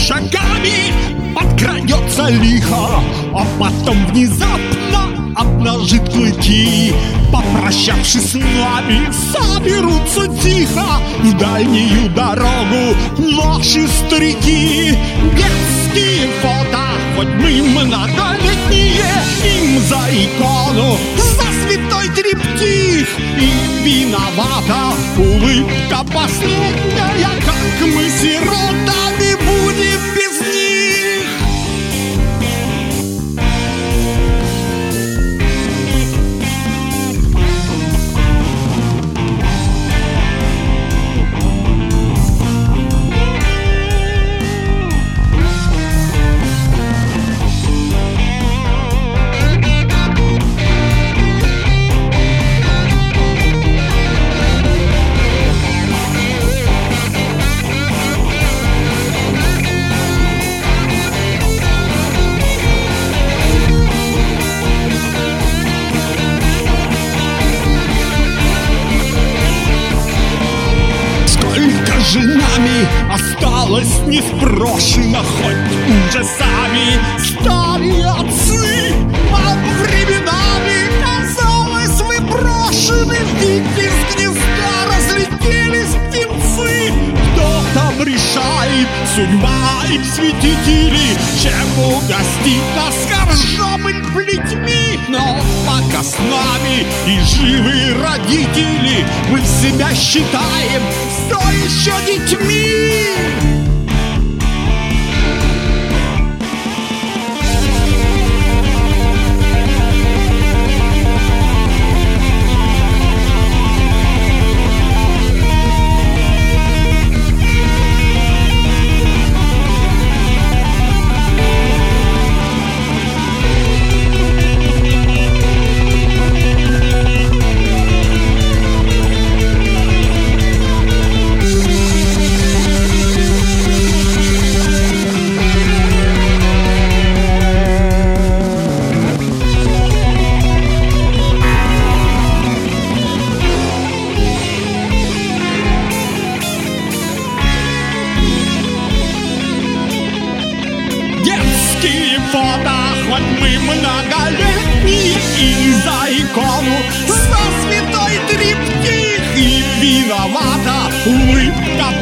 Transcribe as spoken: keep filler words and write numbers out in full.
шагами подкрадется лихо, а потом внезапно обнажит клыки. Попрощавшись с нами, соберутся тихо в дальнюю дорогу наши старики. Детские фото, хоть мы многолетние, им за икону, за святой триптих. И виновата улыбка последняя, как мы сиротами будем без них. Же нами осталось не спрошено, хоть ужасами стали отцы, а временами казалось мы брошены, ведь из гнезда разлетелись птенцы. Кто там решает, судьба и святители, чем угостить нас хорошими плетьми? Но пока с нами и живы родители, мы себя считаем все еще детьми. Детские фото, хоть мы многолетние, и за икону, за святой триптих. И виновата улыбка